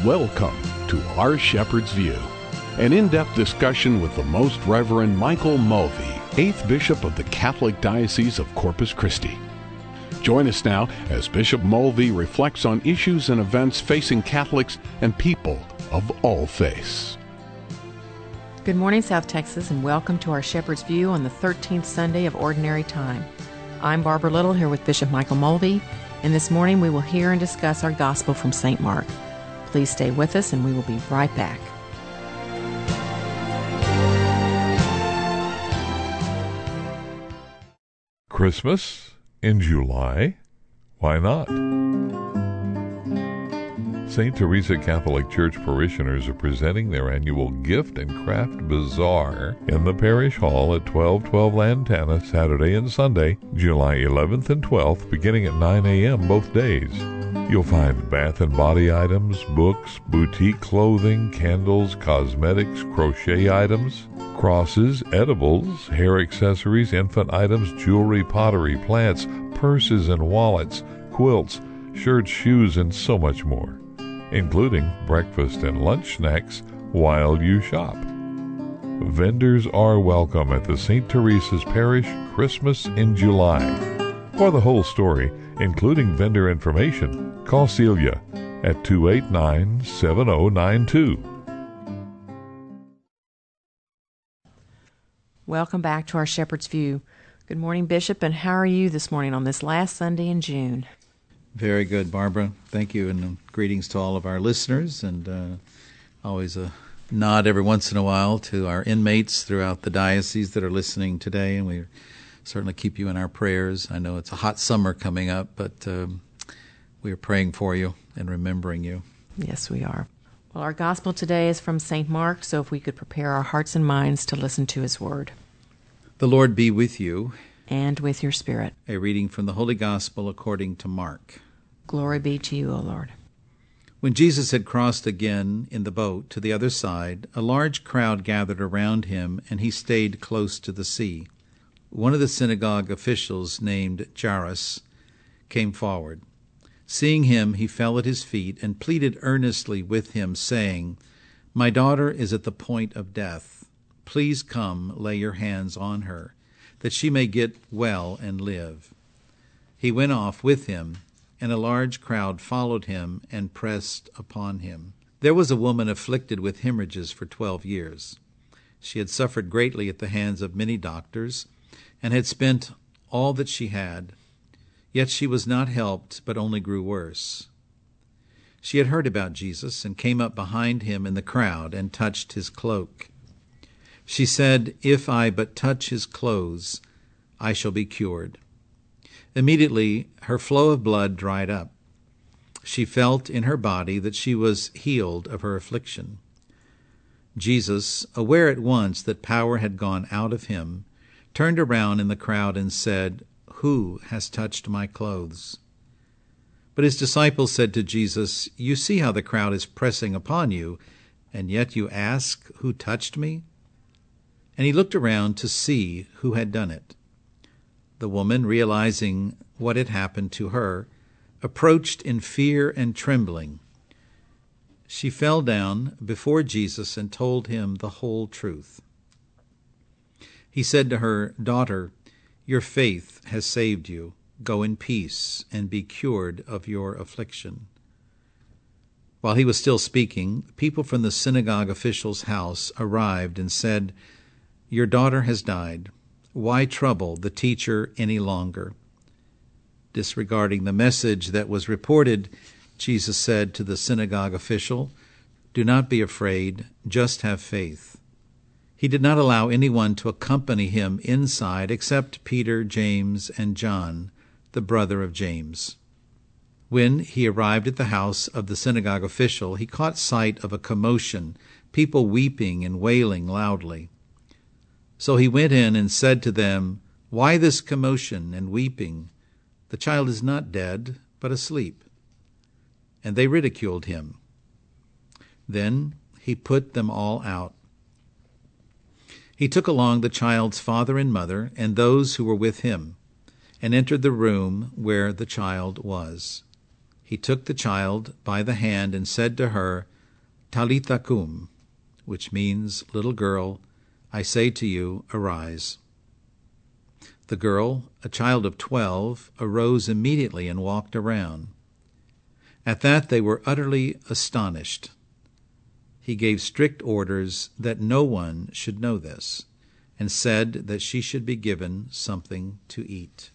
Welcome to Our Shepherd's View, an in-depth discussion with the Most Reverend Michael Mulvey, 8th Bishop of the Catholic Diocese of Corpus Christi. Join us now as Bishop Mulvey reflects on issues and events facing Catholics and people of all faiths. Good morning, South Texas, and welcome to Our Shepherd's View on the 13th Sunday of Ordinary Time. I'm Barbara Little here with Bishop Michael Mulvey, and this morning we will hear and discuss our Gospel from St. Mark. Please stay with us, and we will be right back. Christmas in July? Why not? St. Teresa Catholic Church parishioners are presenting their annual Gift and Craft Bazaar in the Parish Hall at 1212 Lantana, Saturday and Sunday, July 11th and 12th, beginning at 9 a.m. both days. You'll find bath and body items, books, boutique clothing, candles, cosmetics, crochet items, crosses, edibles, hair accessories, infant items, jewelry, pottery, plants, purses and wallets, quilts, shirts, shoes, and so much more, including breakfast and lunch snacks while you shop. Vendors are welcome at the St. Teresa's Parish Christmas in July. For the whole story, including vendor information, call Celia at 289-7092. Welcome back to Our Shepherd's View. Good morning, Bishop, and how are you this morning on this last Sunday in June? Very good, Barbara. Thank you, and greetings to all of our listeners, and always a nod every once in a while to our inmates throughout the diocese that are listening today, and we certainly keep you in our prayers. I know it's a hot summer coming up, but we are praying for you and remembering you. Yes, we are. Well, our gospel today is from St. Mark, so if we could prepare our hearts and minds to listen to his word. The Lord be with you. And with your spirit. A reading from the Holy Gospel according to Mark. Glory be to you, O Lord. When Jesus had crossed again in the boat to the other side, a large crowd gathered around him, and he stayed close to the sea. One of the synagogue officials, named Jairus, came forward. Seeing him, he fell at his feet and pleaded earnestly with him, saying, "My daughter is at the point of death. Please come, lay your hands on her, that she may get well and live." He went off with him, and a large crowd followed him and pressed upon him. There was a woman afflicted with hemorrhages for 12 years. She had suffered greatly at the hands of many doctors, and had spent all that she had. Yet she was not helped, but only grew worse. She had heard about Jesus, and came up behind him in the crowd, and touched his cloak. She said, "If I but touch his clothes, I shall be cured." Immediately her flow of blood dried up. She felt in her body that she was healed of her affliction. Jesus, aware at once that power had gone out of him, turned around in the crowd and said, "Who has touched my clothes?" But his disciples said to Jesus, "You see how the crowd is pressing upon you, and yet you ask, 'Who touched me?'" And he looked around to see who had done it. The woman, realizing what had happened to her, approached in fear and trembling. She fell down before Jesus and told him the whole truth. He said to her, "Daughter, your faith has saved you. Go in peace and be cured of your affliction." While he was still speaking, people from the synagogue official's house arrived and said, "Your daughter has died. Why trouble the teacher any longer?" Disregarding the message that was reported, Jesus said to the synagogue official, "Do not be afraid, just have faith." He did not allow anyone to accompany him inside except Peter, James, and John, the brother of James. When he arrived at the house of the synagogue official, he caught sight of a commotion, people weeping and wailing loudly. So he went in and said to them, "Why this commotion and weeping? The child is not dead, but asleep." And they ridiculed him. Then he put them all out. He took along the child's father and mother and those who were with him, and entered the room where the child was. He took the child by the hand and said to her, Talitha cum, which means, little girl, I say to you, arise. The girl, a child of 12, arose immediately and walked around. At that they were utterly astonished. He gave strict orders that no one should know this, and said that she should be given something to eat.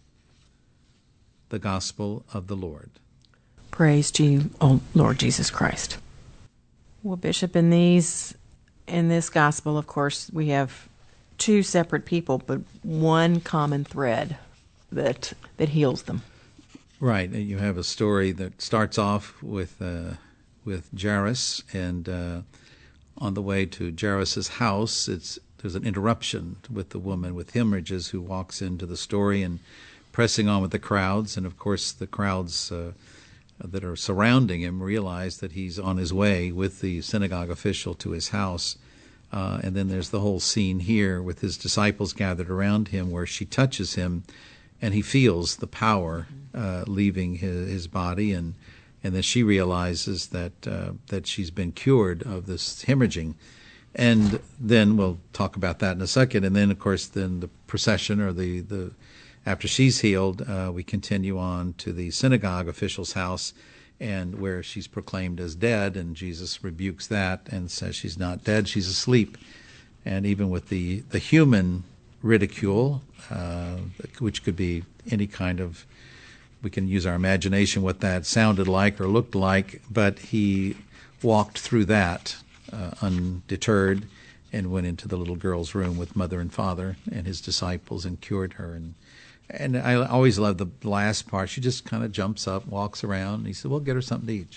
The Gospel of the Lord. Praise to you, O Lord Jesus Christ. Well, Bishop, in this Gospel, of course, we have two separate people, but one common thread that heals them. Right. You have a story that starts off with Jairus, and on the way to Jairus' house, there's an interruption with the woman with hemorrhages who walks into the story and pressing on with the crowds. And, of course, the crowds that are surrounding him realize that he's on his way with the synagogue official to his house. And then there's the whole scene here with his disciples gathered around him where she touches him and he feels the power leaving his body, and then she realizes that she's been cured of this hemorrhaging. And then we'll talk about that in a second. And then, of course, then the procession, or the after she's healed, we continue on to the synagogue official's house, and where she's proclaimed as dead, and Jesus rebukes that and says she's not dead, she's asleep. And even with the human ridicule, which could be any kind of, we can use our imagination what that sounded like or looked like, but he walked through that undeterred and went into the little girl's room with mother and father and his disciples and cured her. And I always love the last part. She just kind of jumps up, walks around, and he said, well, get her something to eat,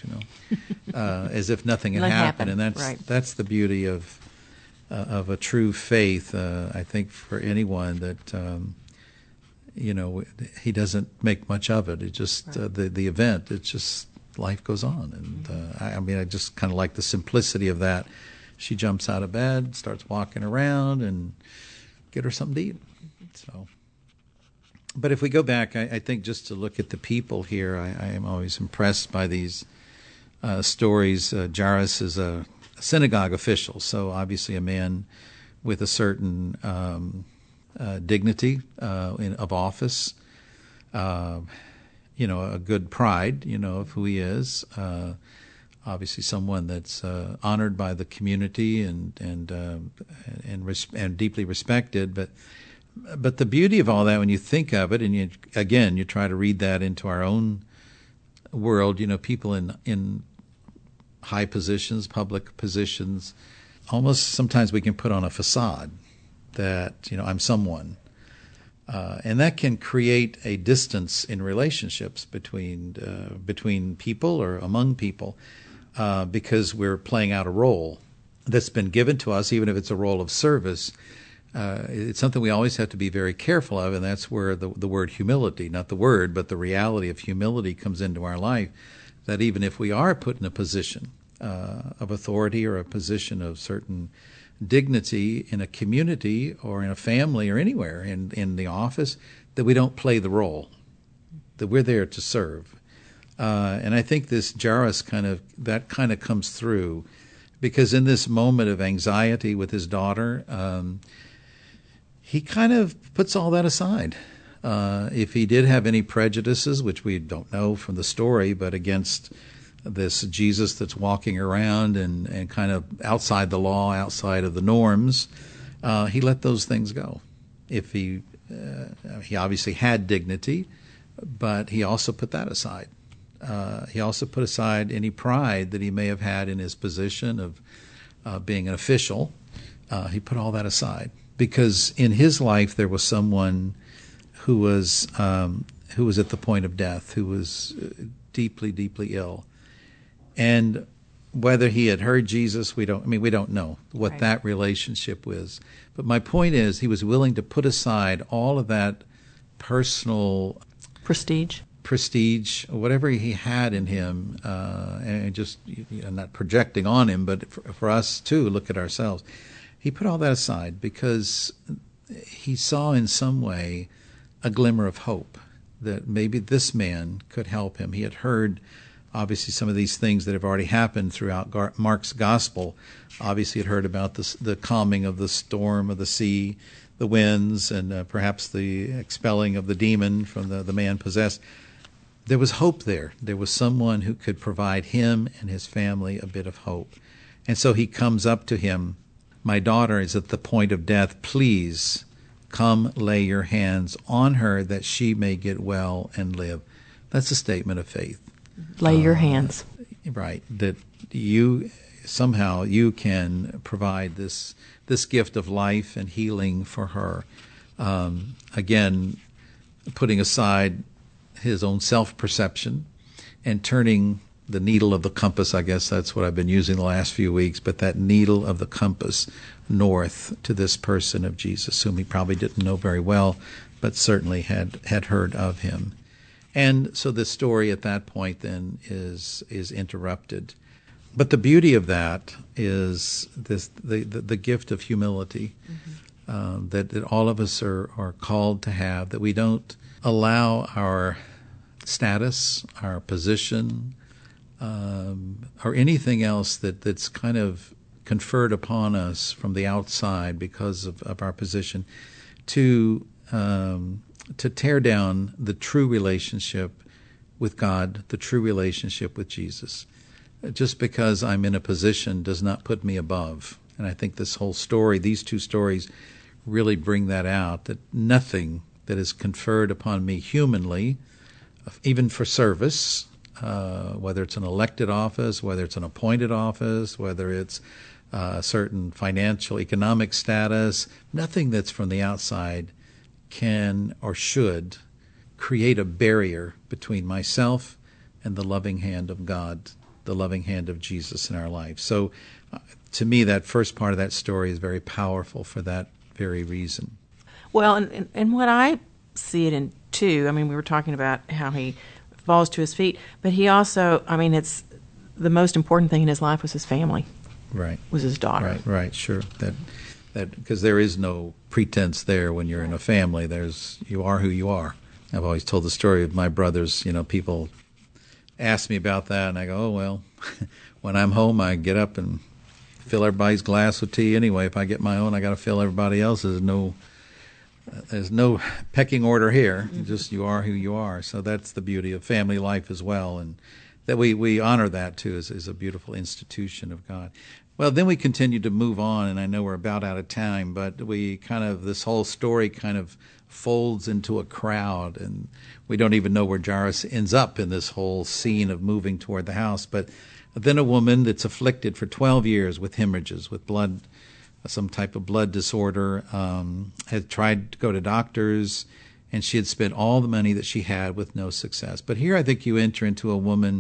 as if nothing had happened. And that's the beauty of a true faith, I think, for anyone that, he doesn't make much of it. It just, the event, it's just, life goes on. And I just kind of like the simplicity of that. She jumps out of bed, starts walking around, and get her something to eat. So... But if we go back, I think just to look at the people here, I am always impressed by these stories. Jairus is a synagogue official, so obviously a man with a certain dignity of office, a good pride, of who he is. Obviously, someone that's honored by the community and deeply respected, But the beauty of all that, when you think of it, and you try to read that into our own world, people in high positions, public positions, almost sometimes we can put on a facade that, I'm someone. And that can create a distance in relationships between people or among people because we're playing out a role that's been given to us, even if it's a role of service. It's something we always have to be very careful of, and that's where the word humility, not the word, but the reality of humility comes into our life, that even if we are put in a position of authority or a position of certain dignity in a community or in a family or anywhere in the office, that we don't play the role, that we're there to serve. And I think this Jairus kind of comes through, because in this moment of anxiety with his daughter, he kind of puts all that aside. If he did have any prejudices, which we don't know from the story, but against this Jesus that's walking around and kind of outside the law, outside of the norms, he let those things go. If he obviously had dignity, but he also put that aside. He also put aside any pride that he may have had in his position of being an official. He put all that aside. Because in his life there was someone who was at the point of death, who was deeply, deeply ill, and whether he had heard Jesus, we don't know what that relationship was. But my point is, he was willing to put aside all of that personal prestige, whatever he had in him, and just not projecting on him, but for us too, look at ourselves. He put all that aside because he saw in some way a glimmer of hope that maybe this man could help him. He had heard obviously some of these things that have already happened throughout Mark's gospel. Obviously had heard about the calming of the storm of the sea, the winds, and perhaps the expelling of the demon from the man possessed. There was hope there. There was someone who could provide him and his family a bit of hope. And so he comes up to him. My daughter is at the point of death. Please come lay your hands on her that she may get well and live. That's a statement of faith. Lay your hands. Right. That you can provide this gift of life and healing for her. Again, putting aside his own self-perception and turning the needle of the compass, I guess that's what I've been using the last few weeks, but that needle of the compass north to this person of Jesus, whom he probably didn't know very well, but certainly had heard of him. And so the story at that point then is interrupted. But the beauty of that is the gift of humility that all of us are called to have, that we don't allow our status, our position, or anything else that's kind of conferred upon us from the outside because of our position to tear down the true relationship with God, the true relationship with Jesus. Just because I'm in a position does not put me above. And I think this whole story, these two stories, really bring that out, that nothing that is conferred upon me humanly, even for service, whether it's an elected office, whether it's an appointed office, whether it's a certain financial, economic status, nothing that's from the outside can or should create a barrier between myself and the loving hand of God, the loving hand of Jesus in our life. So to me, that first part of that story is very powerful for that very reason. Well, and what I see it in too, I mean, we were talking about how he falls to his feet, but he also, I mean, it's the most important thing in his life was his family. Right. Was his daughter. Right, sure. That because there is no pretense there when you're in a family. You are who you are. I've always told the story of my brothers. people ask me about that, and I go, oh, well, when I'm home, I get up and fill everybody's glass with tea anyway. If I get my own, I got to fill everybody else's. There's no pecking order here. Just you are who you are. So that's the beauty of family life as well, and that we honor that too is a beautiful institution of God. Well, then we continue to move on, and I know we're about out of time, but this whole story kind of folds into a crowd, and we don't even know where Jairus ends up in this whole scene of moving toward the house. But then a woman that's afflicted for 12 years with hemorrhages, with blood, some type of blood disorder, had tried to go to doctors, and she had spent all the money that she had with no success. But here I think you enter into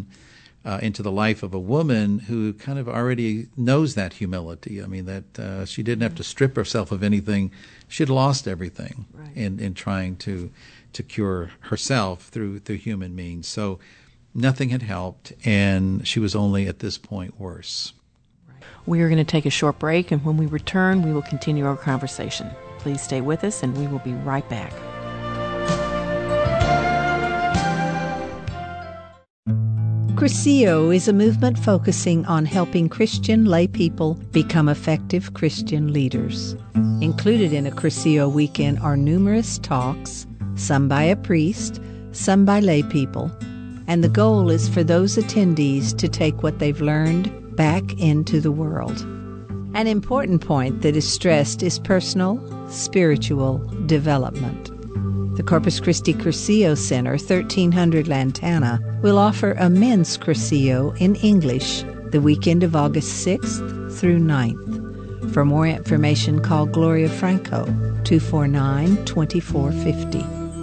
into the life of a woman who kind of already knows that humility. I mean, that she didn't have to strip herself of anything. She had lost everything in trying to cure herself through human means. So nothing had helped, and she was only at this point worse. We are going to take a short break, and when we return, we will continue our conversation. Please stay with us, and we will be right back. Cursillo is a movement focusing on helping Christian lay people become effective Christian leaders. Included in a Cursillo weekend are numerous talks, some by a priest, some by lay people, and the goal is for those attendees to take what they've learned back into the world. An important point that is stressed is personal, spiritual development. The Corpus Christi Cursillo Center, 1300 Lantana, will offer a men's Cursillo in English the weekend of August 6th through 9th. For more information, call Gloria Franco, 249-2450.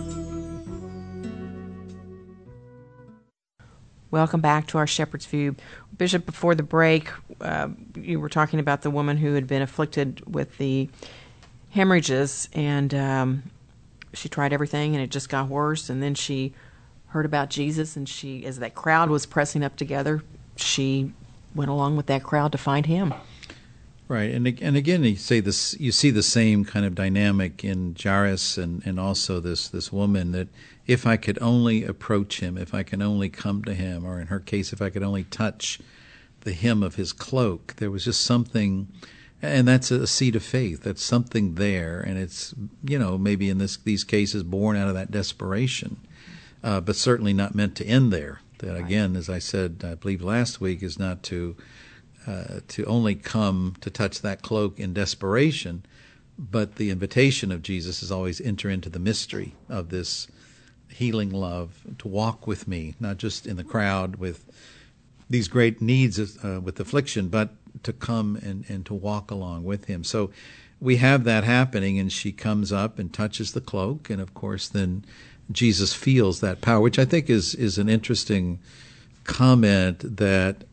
Welcome back to our Shepherd's View. Bishop, before the break, you were talking about the woman who had been afflicted with the hemorrhages, and she tried everything, and it just got worse. And then she heard about Jesus, and as that crowd was pressing up together, she went along with that crowd to find him. Right, and again, you see the same kind of dynamic in Jairus and also this woman, that if I could only approach him, if I can only come to him, or in her case, if I could only touch the hem of his cloak, there was just something, and that's a seed of faith. That's something there, and it's, maybe in these cases born out of that desperation, but certainly not meant to end there. That, again, as I said, I believe last week, is not to only come to touch that cloak in desperation, but the invitation of Jesus is always enter into the mystery of this healing love, to walk with me, not just in the crowd with these great needs with affliction, but to come and to walk along with him. So we have that happening, and she comes up and touches the cloak, and of course then Jesus feels that power, which I think is an interesting comment, that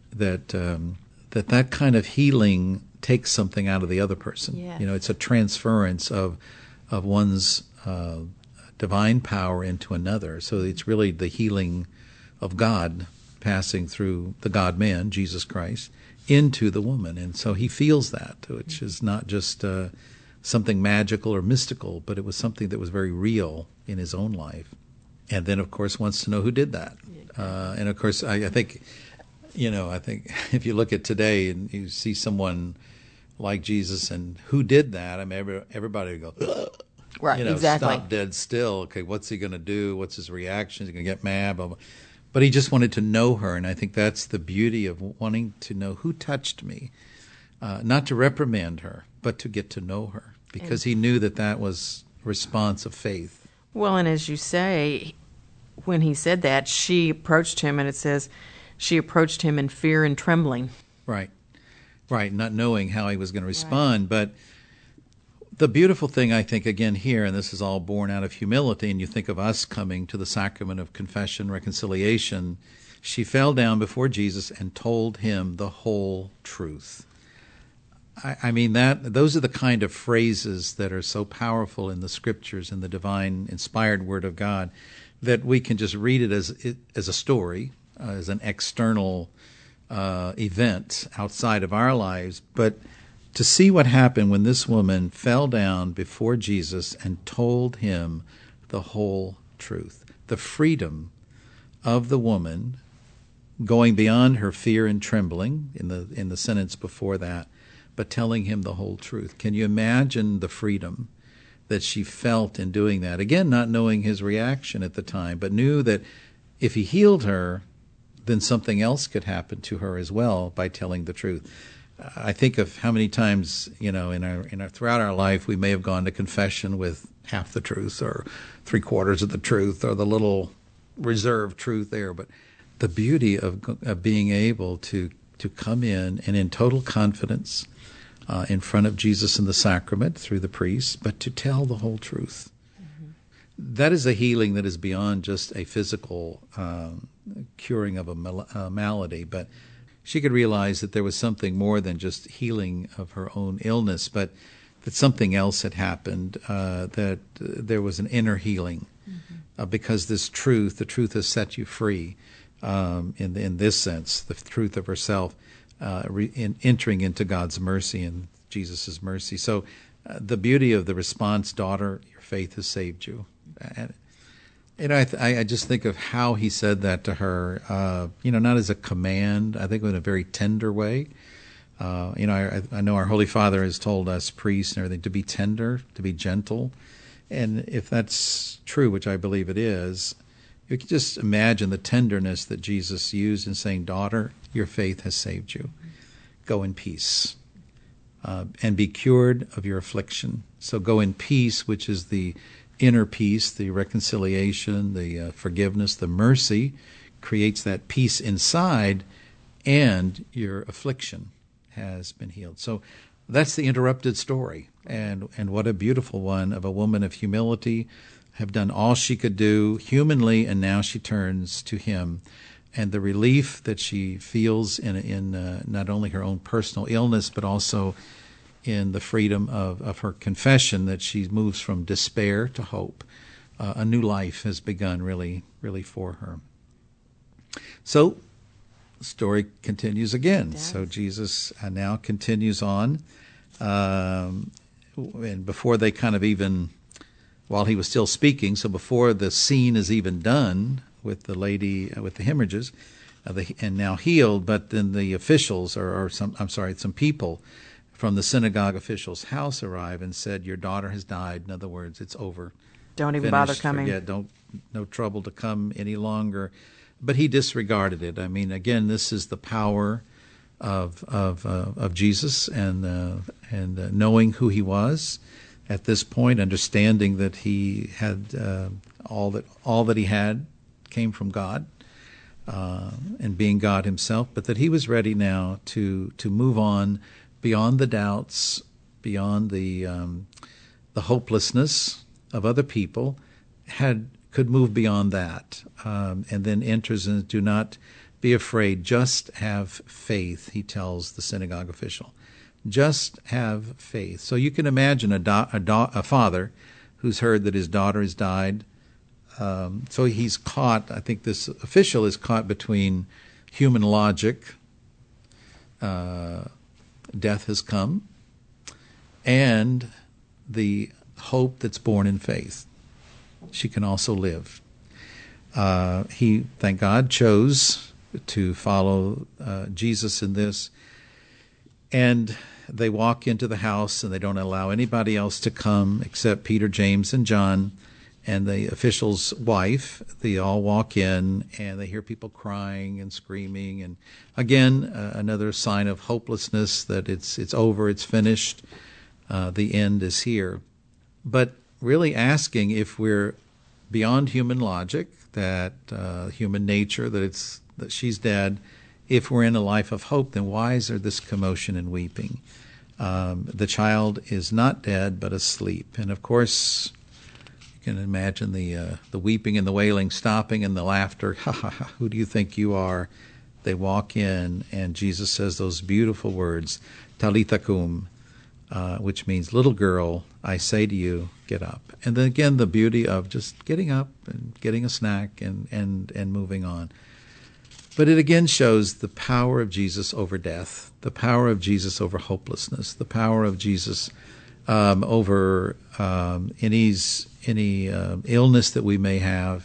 kind of healing takes something out of the other person. Yes. It's a transference of one's divine power into another. So it's really the healing of God passing through the God-man, Jesus Christ, into the woman. And so he feels that, which is not just something magical or mystical, but it was something that was very real in his own life. And then, of course, wants to know who did that. And, of course, I think if you look at today and you see someone like Jesus and who did that, I mean, everybody would go, ugh. Right, exactly. Stop dead still. Okay, what's he going to do? What's his reaction? Is he going to get mad? Blah, blah. But he just wanted to know her, and I think that's the beauty of wanting to know who touched me, not to reprimand her, but to get to know her, because he knew that was a response of faith. Well, and as you say, when he said that, she approached him, and it says she approached him in fear and trembling. Right, not knowing how he was going to respond. Right. But the beautiful thing, I think, again here, and this is all born out of humility, and you think of us coming to the sacrament of confession, reconciliation, she fell down before Jesus and told him the whole truth. I mean, those are the kind of phrases that are so powerful in the Scriptures and the divine inspired Word of God, that we can just read it as a story, as an external event outside of our lives, but to see what happened when this woman fell down before Jesus and told him the whole truth. The freedom of the woman going beyond her fear and trembling in the sentence before that, but telling him the whole truth. Can you imagine the freedom that she felt in doing that? Again, not knowing his reaction at the time, but knew that if he healed her, then something else could happen to her as well by telling the truth. I think of how many times, in our throughout our life, we may have gone to confession with half the truth or 3/4 of the truth or the little reserved truth there. But the beauty of being able to come in total confidence in front of Jesus in the sacrament through the priest, but to tell the whole truth. Mm-hmm. That is a healing that is beyond just a physical curing of a malady, but she could realize that there was something more than just healing of her own illness, but that something else had happened, that there was an inner healing, because the truth has set you free, in this sense, the truth of herself, in entering into God's mercy and Jesus' mercy. So the beauty of the response, daughter, your faith has saved you. And I just think of how he said that to her, not as a command, I think in a very tender way. I know our Holy Father has told us, priests and everything, to be tender, to be gentle. And if that's true, which I believe it is, you can just imagine the tenderness that Jesus used in saying, daughter, your faith has saved you. Go in peace and be cured of your affliction. So go in peace, which is the inner peace, the reconciliation, the forgiveness, the mercy, creates that peace inside, and your affliction has been healed. So that's the interrupted story, and what a beautiful one of a woman of humility, have done all she could do humanly, and now she turns to him. And the relief that she feels in not only her own personal illness, but also in the freedom of her confession, that she moves from despair to hope. A new life has begun really, really for her. So story continues again. Yes. So Jesus now continues on. And before they kind of even, while he was still speaking, so before the scene is even done with the lady with the hemorrhages, and now healed, but then the officials, some people from the synagogue official's house arrive and said, "Your daughter has died." In other words, it's over. Don't even Finished, bother coming. Forget, no trouble to come any longer. But he disregarded it. I mean, again, this is the power of Jesus and knowing who he was at this point, understanding that he had all that he had came from God, and being God himself, but that he was ready now to move on beyond the doubts, beyond the hopelessness of other people, could move beyond that, and then enters in, "Do not be afraid, just have faith," he tells the synagogue official. Just have faith. So you can imagine a father who's heard that his daughter has died. So he's caught, I think this official is caught between human logic, death has come, and the hope that's born in faith. She can also live. He, thank God, chose to follow Jesus in this. And they walk into the house, and they don't allow anybody else to come except Peter, James, and John, and the official's wife. They all walk in, and they hear people crying and screaming. And again, another sign of hopelessness, that it's over, it's finished, the end is here. But really asking if we're beyond human logic, that human nature, that she's dead. If we're in a life of hope, then why is there this commotion and weeping? The child is not dead, but asleep. And of course, you can imagine the weeping and the wailing stopping, and the laughter. Ha ha ha! Who do you think you are? They walk in, and Jesus says those beautiful words, "Talitha kum," which means, "Little girl, I say to you, get up." And then again, the beauty of just getting up and getting a snack and moving on. But it again shows the power of Jesus over death, the power of Jesus over hopelessness, the power of Jesus over any illness that we may have,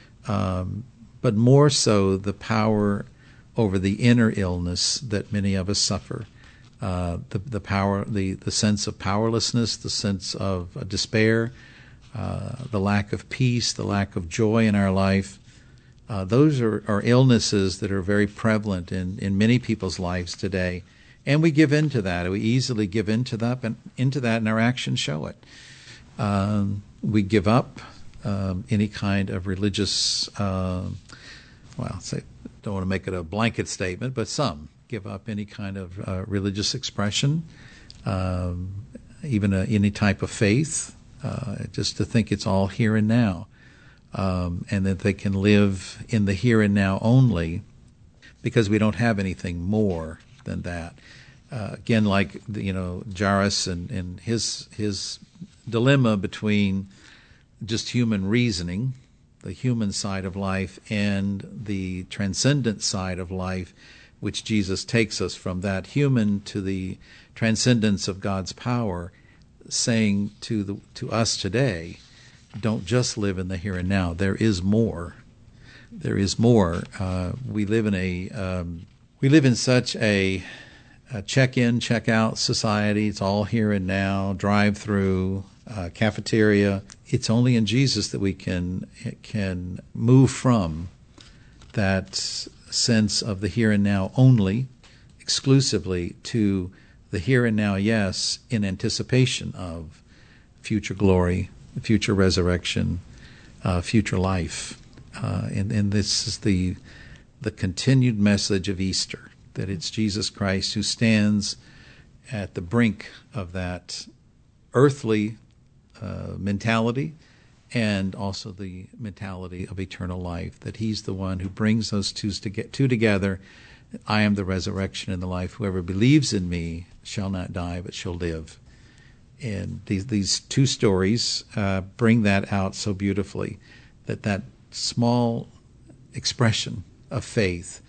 but more so the power over the inner illness that many of us suffer. The power, the sense of powerlessness, the sense of despair, the lack of peace, the lack of joy in our life. Those are illnesses that are very prevalent in many people's lives today. And we give in to that. We easily give into that, and our actions show it. We give up any kind of religious, don't want to make it a blanket statement, but some give up any kind of religious expression, even any type of faith, just to think it's all here and now. And that they can live in the here and now only, because we don't have anything more than that. Again, like Jairus and his dilemma between just human reasoning, the human side of life, and the transcendent side of life, which Jesus takes us from that human to the transcendence of God's power, saying to us today, don't just live in the here and now. There is more. There is more. We live in such a check-in, check-out society. It's all here and now. Drive-through, cafeteria. It's only in Jesus that we can move from that sense of the here and now only, exclusively, to the here and now, yes, in anticipation of future glory, future resurrection, future life. And this is the continued message of Easter, that it's Jesus Christ who stands at the brink of that earthly mentality and also the mentality of eternal life, that he's the one who brings those two together. I am the resurrection and the life. Whoever believes in me shall not die, but shall live. And these two stories bring that out so beautifully, that small expression of faith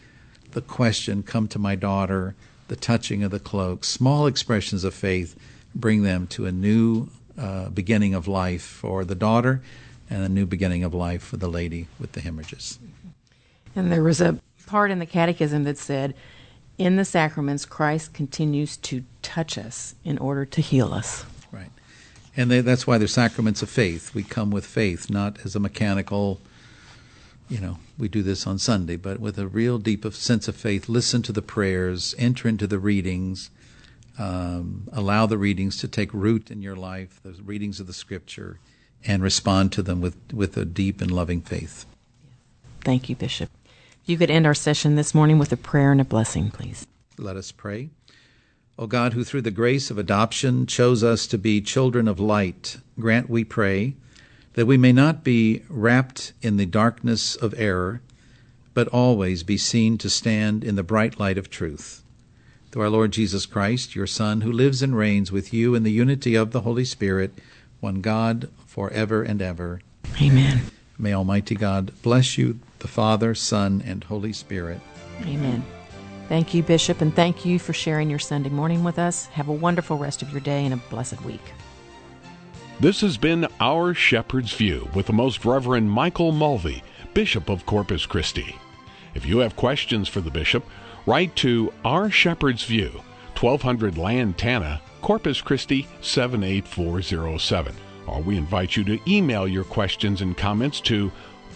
the question, "Come to my daughter," the touching of the cloak, small expressions of faith bring them to a new beginning of life for the daughter and a new beginning of life for the lady with the hemorrhages. And there was a part in the catechism that said, in the sacraments, Christ continues to touch us in order to heal us. Right. And that's why they're sacraments of faith. We come with faith, not as a mechanical, we do this on Sunday, but with a real deep sense of faith. Listen to the prayers, enter into the readings, allow the readings to take root in your life, the readings of the Scripture, and respond to them with a deep and loving faith. Thank you, Bishop. If you could end our session this morning with a prayer and a blessing, please. Let us pray. O God, who through the grace of adoption chose us to be children of light, grant, we pray, that we may not be wrapped in the darkness of error, but always be seen to stand in the bright light of truth. Through our Lord Jesus Christ, your Son, who lives and reigns with you in the unity of the Holy Spirit, one God, forever and ever. Amen. May Almighty God bless you, the Father, Son, and Holy Spirit. Amen. Thank you, Bishop, and thank you for sharing your Sunday morning with us. Have a wonderful rest of your day and a blessed week. This has been Our Shepherd's View with the Most Reverend Michael Mulvey, Bishop of Corpus Christi. If you have questions for the Bishop, write to Our Shepherd's View, 1200 Lantana, Corpus Christi 78407. Or we invite you to email your questions and comments to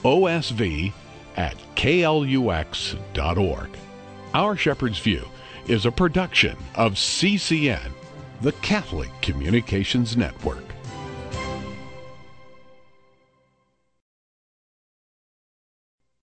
osv@klux.org. Our Shepherd's View is a production of CCN, the Catholic Communications Network.